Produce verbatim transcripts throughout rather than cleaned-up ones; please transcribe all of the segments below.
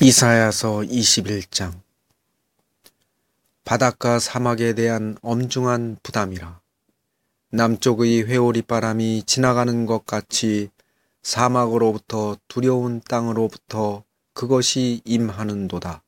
이사야서 이십일 장. 바닷가 사막에 대한 엄중한 부담이라. 남쪽의 회오리바람이 지나가는 것 같이 사막으로부터 두려운 땅으로부터 그것이 임하는도다.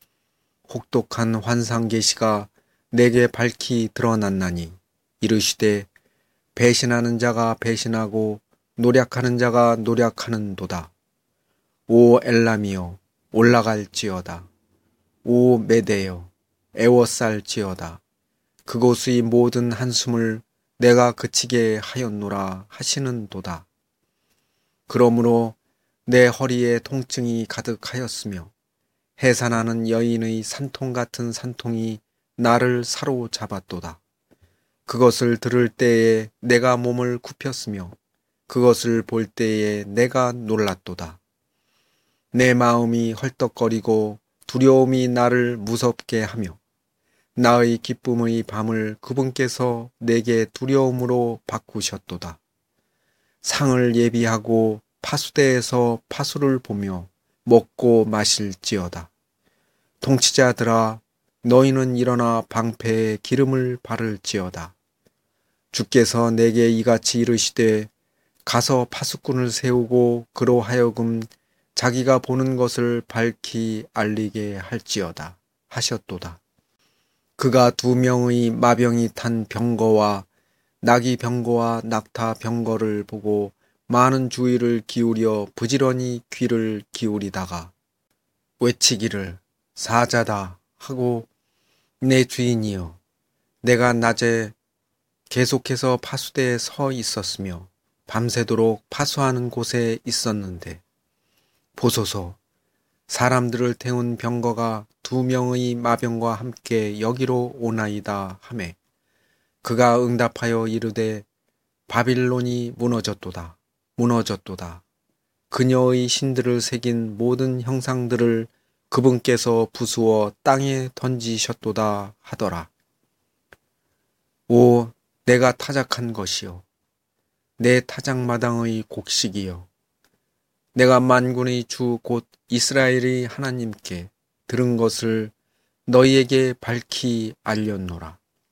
혹독한 환상 계시가 내게 밝히 드러났나니 이르시되 배신하는 자가 배신하고 노략하는 자가 노략하는도다. 오 엘람이여 올라갈지어다. 오 메대여 애워쌀지어다. 그곳의 모든 한숨을 내가 그치게 하였노라 하시는도다. 그러므로 내 허리에 통증이 가득하였으며 해산하는 여인의 산통 같은 산통이 나를 사로잡았도다. 그것을 들을 때에 내가 몸을 굽혔으며 그것을 볼 때에 내가 놀랐도다. 내 마음이 헐떡거리고 두려움이 나를 무섭게 하며 나의 기쁨의 밤을 그분께서 내게 두려움으로 바꾸셨도다. 상을 예비하고 파수대에서 파수를 보며 먹고 마실지어다. 통치자들아 너희는 일어나 방패에 기름을 바를지어다. 주께서 내게 이같이 이르시되 가서 파수꾼을 세우고 그로 하여금 자기가 보는 것을 밝히 알리게 할지어다 하셨도다. 그가 두 명의 마병이 탄 병거와 나귀 병거와 낙타 병거를 보고 많은 주의를 기울여 부지런히 귀를 기울이다가 외치기를 사자다 하고 내 주인이여 내가 낮에 계속해서 파수대에 서 있었으며 밤새도록 파수하는 곳에 있었는데 보소서 사람들을 태운 병거가 두 명의 마병과 함께 여기로 오나이다 하매 그가 응답하여 이르되 바빌론이 무너졌도다 무너졌도다. 그녀의 신들을 새긴 모든 형상들을 그분께서 부수어 땅에 던지셨도다 하더라. 오 내가 타작한 것이요 내 타작마당의 곡식이요 내가 만군의 주 곧 이스라엘의 하나님께 들은 것을 너희에게 밝히 알렸노라.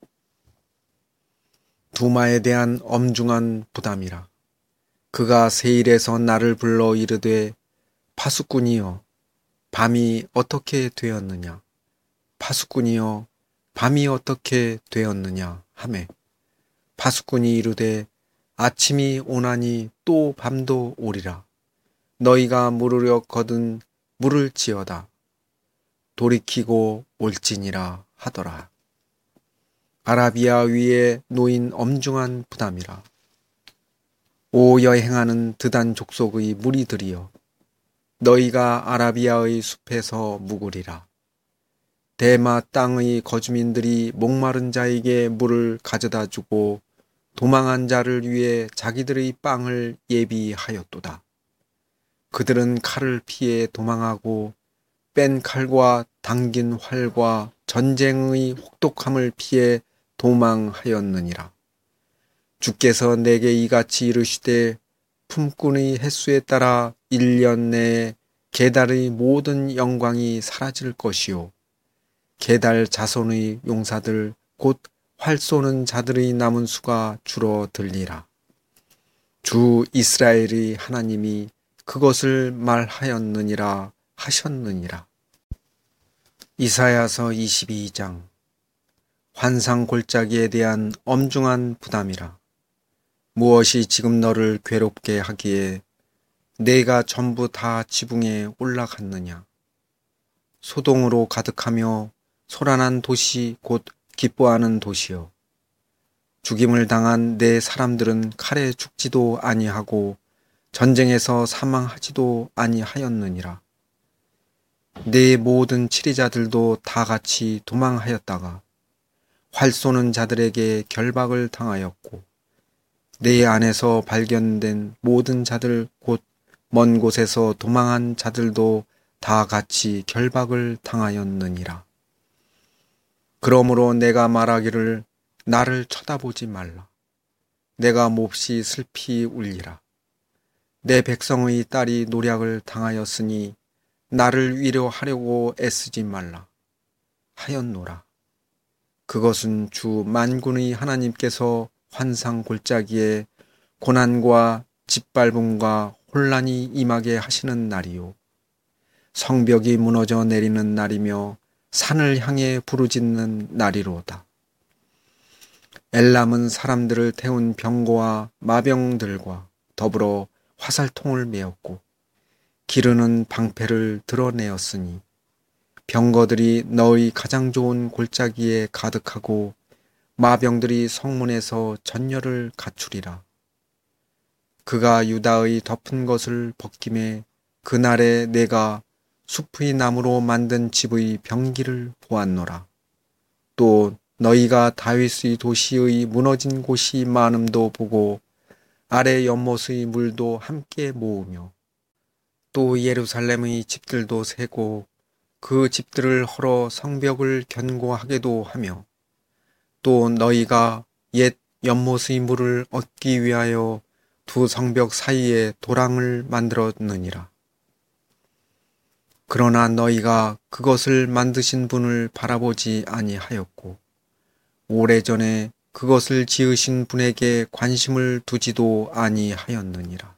두마에 대한 엄중한 부담이라. 그가 세일에서 나를 불러 이르되 파수꾼이여 밤이 어떻게 되었느냐 파수꾼이여 밤이 어떻게 되었느냐 하매 파수꾼이 이르되 아침이 오나니 또 밤도 오리라. 너희가 물으려 거든 물을지어다. 돌이키고 올지니라 하더라. 아라비아 위에 놓인 엄중한 부담이라. 오 여행하는 드단 족속의 무리들이여 너희가 아라비아의 숲에서 묵으리라. 대마 땅의 거주민들이 목마른 자에게 물을 가져다 주고 도망한 자를 위해 자기들의 빵을 예비하였도다. 그들은 칼을 피해 도망하고 뺀 칼과 당긴 활과 전쟁의 혹독함을 피해 도망하였느니라. 주께서 내게 이같이 이르시되 품꾼의 횟수에 따라 일 년 내에 게달의 모든 영광이 사라질 것이요 게달 자손의 용사들 곧 활 쏘는 자들의 남은 수가 줄어들리라. 주 이스라엘의 하나님이 그것을 말하였느니라 하셨느니라. 이사야서 이십이 장. 환상 골짜기에 대한 엄중한 부담이라. 무엇이 지금 너를 괴롭게 하기에 내가 전부 다 지붕에 올라갔느냐. 소동으로 가득하며 소란한 도시 곧 기뻐하는 도시여. 죽임을 당한 내 사람들은 칼에 죽지도 아니하고 전쟁에서 사망하지도 아니하였느니라. 내 모든 치리자들도 다 같이 도망하였다가 활 쏘는 자들에게 결박을 당하였고 내 안에서 발견된 모든 자들 곧 먼 곳에서 도망한 자들도 다 같이 결박을 당하였느니라. 그러므로 내가 말하기를 나를 쳐다보지 말라. 내가 몹시 슬피 울리라. 내 백성의 딸이 노략을 당하였으니 나를 위로하려고 애쓰지 말라 하였노라. 그것은 주 만군의 하나님께서 환상 골짜기에 고난과 짓밟음과 혼란이 임하게 하시는 날이요, 성벽이 무너져 내리는 날이며 산을 향해 부르짖는 날이로다. 엘람은 사람들을 태운 병거와 마병들과 더불어 화살통을 메었고 기르는 방패를 드러내었으니 병거들이 너의 가장 좋은 골짜기에 가득하고 마병들이 성문에서 전열을 갖추리라. 그가 유다의 덮은 것을 벗김에 그날에 내가 숲의 나무로 만든 집의 병기를 보았노라. 또 너희가 다윗의 도시의 무너진 곳이 많음도 보고 아래 연못의 물도 함께 모으며 또 예루살렘의 집들도 세고 그 집들을 헐어 성벽을 견고하게도 하며 또 너희가 옛 연못의 물을 얻기 위하여 두 성벽 사이에 도랑을 만들었느니라. 그러나 너희가 그것을 만드신 분을 바라보지 아니하였고 오래전에 그것을 지으신 분에게 관심을 두지도 아니하였느니라.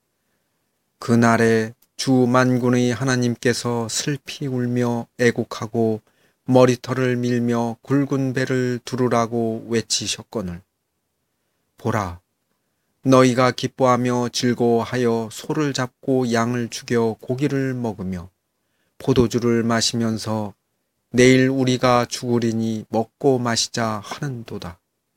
그날에 주 만군의 하나님께서 슬피 울며 애곡하고 머리털을 밀며 굵은 배를 두르라고 외치셨거늘, 보라, 너희가 기뻐하며 즐거워하여 소를 잡고 양을 죽여 고기를 먹으며 포도주를 마시면서 내일 우리가 죽으리니 먹고 마시자 하는도다.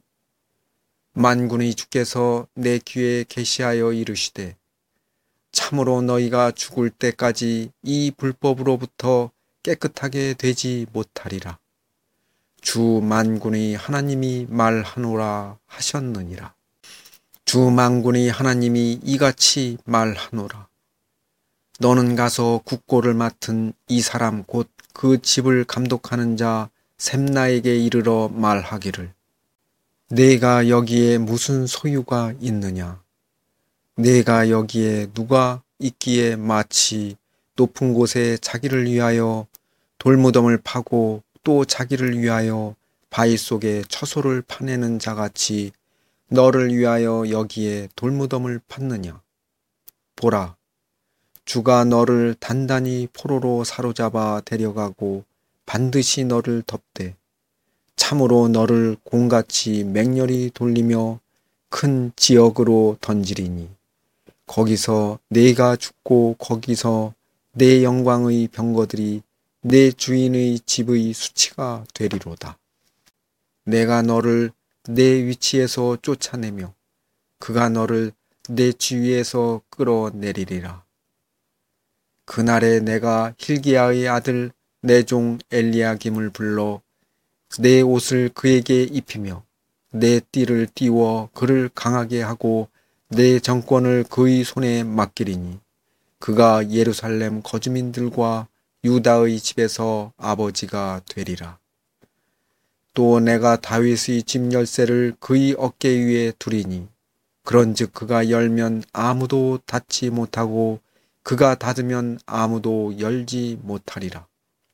만군의 주께서 내 귀에 계시하여 이르시되, 참으로 너희가 죽을 때까지 이 불법으로부터 깨끗하게 되지 못하리라. 주 만군의 하나님이 말하노라 하셨느니라. 주 만군의 하나님이 이같이 말하노라. 너는 가서 국고를 맡은 이 사람 곧 그 집을 감독하는 자 셈나에게 이르러 말하기를, 내가 여기에 무슨 소유가 있느냐? 내가 여기에 누가 있기에 마치 높은 곳에 자기를 위하여 돌무덤을 파고 또 자기를 위하여 바위 속에 처소를 파내는 자같이 너를 위하여 여기에 돌무덤을 팠느냐? 보라, 주가 너를 단단히 포로로 사로잡아 데려가고 반드시 너를 덮되 참으로 너를 공같이 맹렬히 돌리며 큰 지역으로 던지리니 거기서 내가 죽고 거기서 내 영광의 병거들이 내 주인의 집의 수치가 되리로다. 내가 너를 내 위치에서 쫓아내며 그가 너를 내 주위에서 끌어내리리라. 그날에 내가 hil기야의 아들 내 종 엘리야김을 불러 내 옷을 그에게 입히며 내 띠를 띄워 그를 강하게 하고 내 정권을 그의 손에 맡기리니 그가 예루살렘 거주민들과 유다의 집에서 아버지가 되리라. 또 내가 다윗의 집 열쇠를 그의 어깨 위에 두리니 그런즉 그가 열면 아무도 닫지 못하고 그가 닫으면 아무도 열지 못하리라.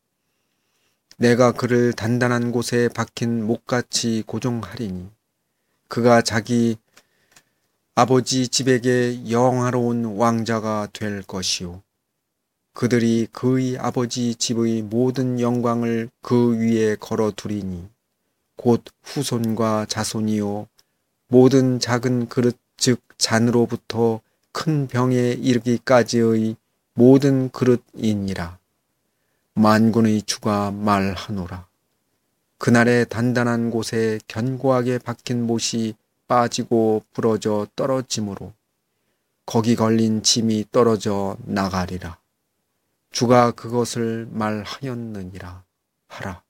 내가 그를 단단한 곳에 박힌 목같이 고정하리니 그가 자기 아버지 집에게 영화로운 왕자가 될 것이요, 그들이 그의 아버지 집의 모든 영광을 그 위에 걸어두리니 곧 후손과 자손이요 모든 작은 그릇 즉 잔으로부터 큰 병에 이르기까지의 모든 그릇이니라. 만군의 주가 말하노라. 그날에 단단한 곳에 견고하게 박힌 못이 빠지고 부러져 떨어지므로 거기 걸린 짐이 떨어져 나가리라. 주가 그것을 말하였느니라 하라.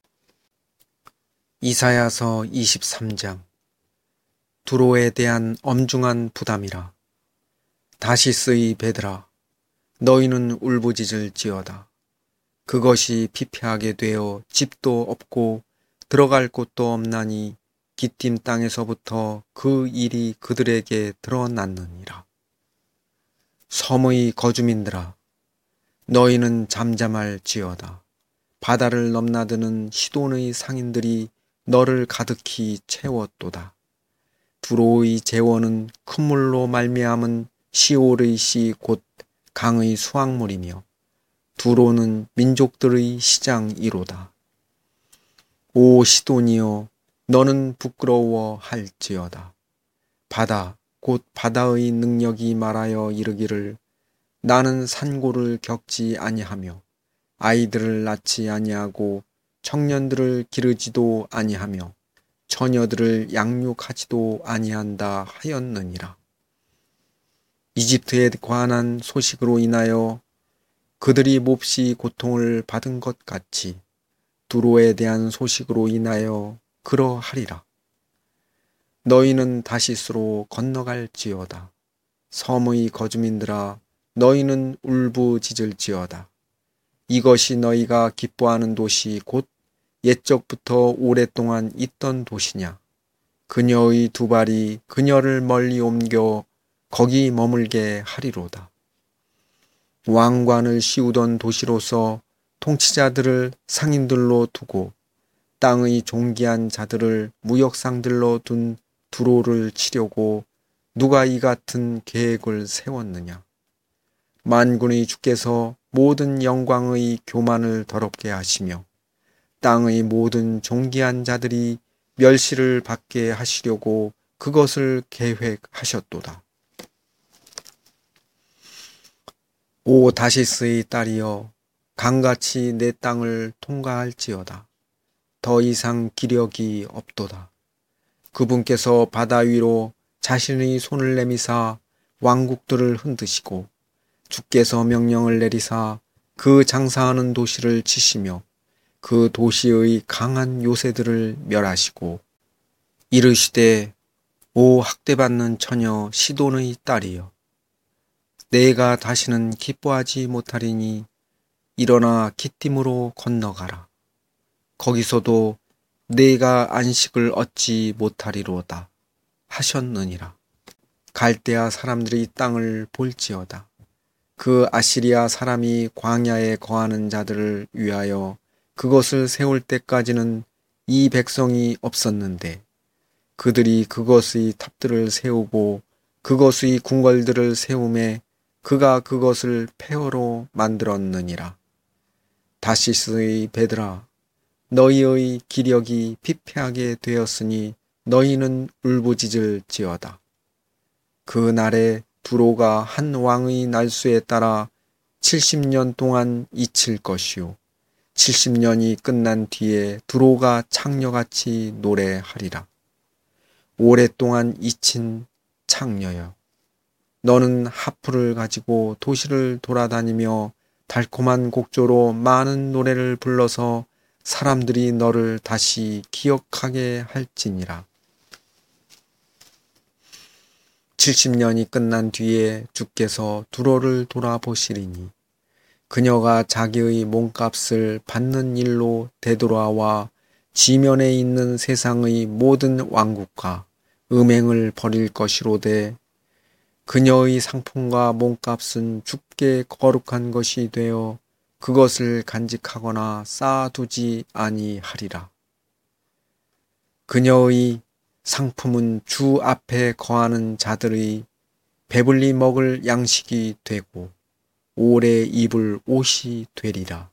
이사야서 이십삼 장. 두로에 대한 엄중한 부담이라. 다시스의 배들아, 너희는 울부짖을지어다. 그것이 피폐하게 되어 집도 없고 들어갈 곳도 없나니 기띔 땅에서부터 그 일이 그들에게 드러났느니라. 섬의 거주민들아, 너희는 잠잠할지어다. 바다를 넘나드는 시돈의 상인들이 너를 가득히 채웠도다. 두로의 재원은 큰 물로 말미암은 시올의 씨 곧 강의 수확물이며 두로는 민족들의 시장이로다. 오 시돈이여, 너는 부끄러워할지어다. 바다 곧 바다의 능력이 말하여 이르기를 나는 산고를 겪지 아니하며 아이들을 낳지 아니하고 청년들을 기르지도 아니하며 처녀들을 양육하지도 아니한다 하였느니라. 이집트에 관한 소식으로 인하여 그들이 몹시 고통을 받은 것 같이 두로에 대한 소식으로 인하여 그러하리라. 너희는 다시스로 건너갈지어다. 섬의 거주민들아, 너희는 울부짖을지어다. 이것이 너희가 기뻐하는 도시 곧 옛적부터 오랫동안 있던 도시냐. 그녀의 두 발이 그녀를 멀리 옮겨 거기 머물게 하리로다. 왕관을 씌우던 도시로서 통치자들을 상인들로 두고 땅의 존귀한 자들을 무역상들로 둔 두로를 치려고 누가 이 같은 계획을 세웠느냐. 만군의 주께서 모든 영광의 교만을 더럽게 하시며 땅의 모든 존귀한 자들이 멸시를 받게 하시려고 그것을 계획하셨도다. 오 다시스의 딸이여, 강같이 내 땅을 통과할지어다. 더 이상 기력이 없도다. 그분께서 바다 위로 자신의 손을 내미사 왕국들을 흔드시고 주께서 명령을 내리사 그 장사하는 도시를 치시며 그 도시의 강한 요새들을 멸하시고 이르시되 오 학대받는 처녀 시돈의 딸이여, 내가 다시는 기뻐하지 못하리니 일어나 기띔으로 건너가라. 거기서도 내가 안식을 얻지 못하리로다 하셨느니라. 갈대아 사람들이 땅을 볼지어다. 그 아시리아 사람이 광야에 거하는 자들을 위하여 그것을 세울 때까지는 이 백성이 없었는데 그들이 그것의 탑들을 세우고 그것의 궁궐들을 세우매 그가 그것을 폐허로 만들었느니라. 다시스의 배들아, 너희의 기력이 피폐하게 되었으니 너희는 울부짖을지어다. 그 날에 두로가 한 왕의 날수에 따라 칠십 년 동안 잊힐 것이요 칠십 년이 끝난 뒤에 두로가 창녀같이 노래하리라. 오랫동안 잊힌 창녀여, 너는 하프를 가지고 도시를 돌아다니며 달콤한 곡조로 많은 노래를 불러서 사람들이 너를 다시 기억하게 할지니라. 칠십 년이 끝난 뒤에 주께서 두로를 돌아보시리니 그녀가 자기의 몸값을 받는 일로 되돌아와 지면에 있는 세상의 모든 왕국과 음행을 버릴 것이로되 그녀의 상품과 몸값은 주께 거룩한 것이 되어 그것을 간직하거나 쌓아두지 아니하리라. 그녀의 상품은 주 앞에 거하는 자들의 배불리 먹을 양식이 되고 오래 입을 옷이 되리라.